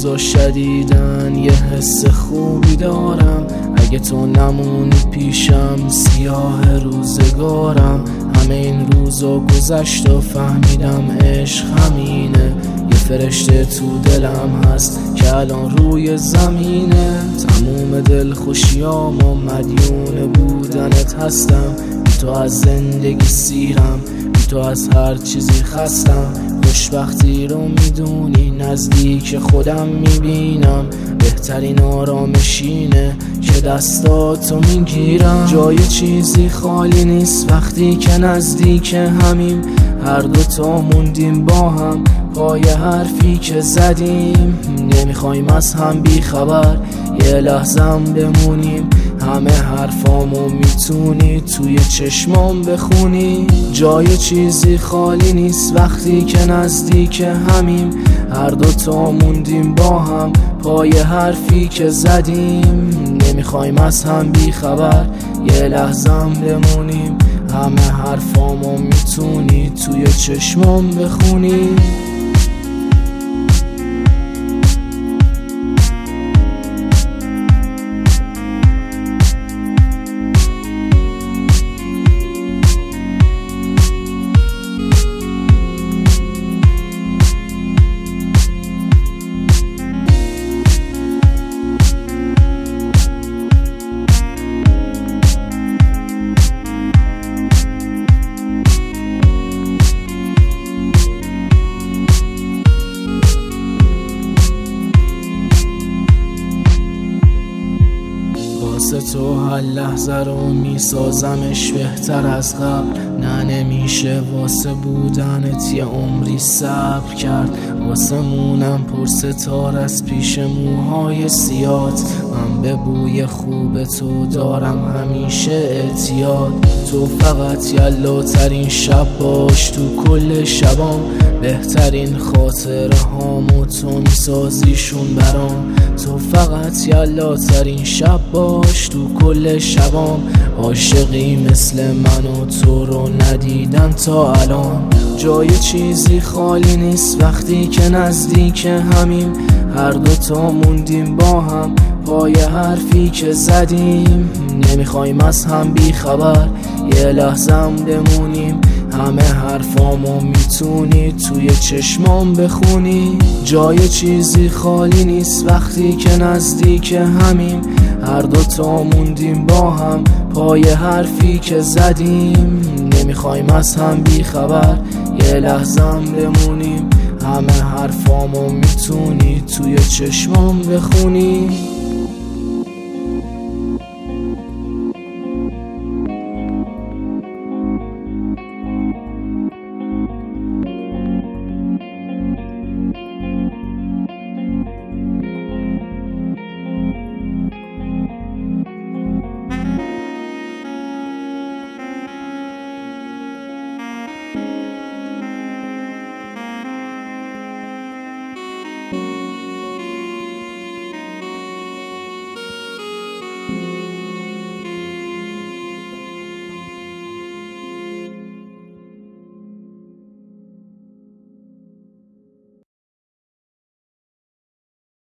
روزا شدیدن یه حس خوبی دارم، اگه تو نمونی پیشم سیاه روزگارم. همه این روزا گذشت و فهمیدم عشق همینه، یه فرشته تو دلم هست که الان روی زمینه. تموم دل خوشیام و مدیون بودنت هستم، بی تو از زندگی سیرم، بی تو از هر چیزی خستم. خوشبختی رو میدونی نزدیک خودم میبینم، بهترین آرامشینه که دستاتو میگیرم. جای چیزی خالی نیست وقتی که نزدیک همیم، هر دوتا موندیم با هم پای حرفی که زدیم. نمیخوایم از هم بی خبر یه لحظم بمونیم، همه حرفامو میتونی توی چشمام بخونی. جای چیزی خالی نیست وقتی که نزدیک همیم، هر دوتا موندیم با هم پای حرفی که زدیم. نمیخوایم از هم بی خبر یه لحظم بمونیم، همه حرفامو میتونی توی چشمام بخونی. تو هر لحظه رو میسازمش بهتر از قبل. نه نمیشه واسه بودنت یه عمری صبر کرد، واسه مونم پر ستاره از پیش موهای سیات. من به بوی خوب تو دارم همیشه اعتیاد، تو فقط یلاترین شب باش تو کل شبام. بهترین خاطره هامو تو میسازیشون برام، تو فقط یلاترین شب باش تو کل شبام. عاشقی مثل من و تو رو ندیدم تا الان. جای چیزی خالی نیست وقتی که نزدیک همیم، هر دوتا موندیم با هم پای حرفی که زدیم. نمیخوایم از هم بی خبر یه لحظم بمونیم، همه حرفامو میتونی توی چشمام بخونی. جای چیزی خالی نیست وقتی که نزدیک همیم، هر دوتا موندیم با هم پای حرفی که زدیم. نمیخوایم از هم بی خبر یه لحظم بمونیم، همه حرفامو میتونی توی چشمام بخونی.